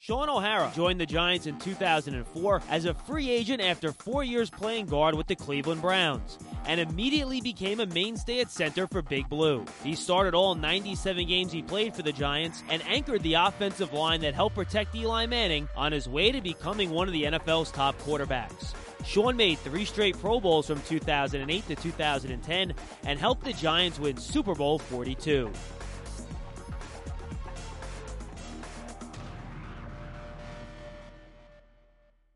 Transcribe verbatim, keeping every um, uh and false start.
Shaun O'Hara joined the Giants in two thousand four as a free agent after four years playing guard with the Cleveland Browns, and immediately became a mainstay at center for Big Blue. He started all ninety-seven games he played for the Giants and anchored the offensive line that helped protect Eli Manning on his way to becoming one of the N F L's top quarterbacks. Shaun made three straight Pro Bowls from two thousand eight to two thousand ten and helped the Giants win Super Bowl forty-two.